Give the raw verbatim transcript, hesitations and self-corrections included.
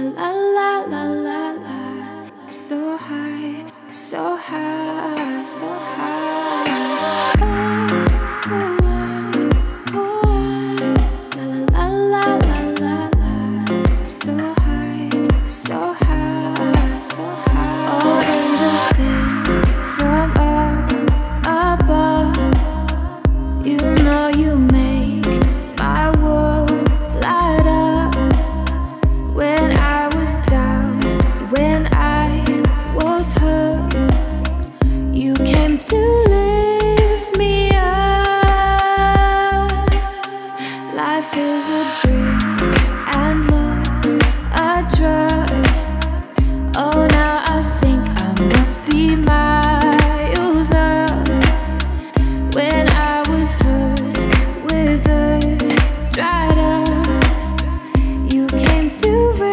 la la la la la. So high, so high, so high. Oh, oh, oh, la la la la la la. So high, so high, so high. All angels sing from up above. You know you make my world light up. When I was down, when I was hurt, you came to lift me up. Life is a dream and love's a drug. Oh, now I think I must be miles up. When I was hurt, withered, dried up, you came to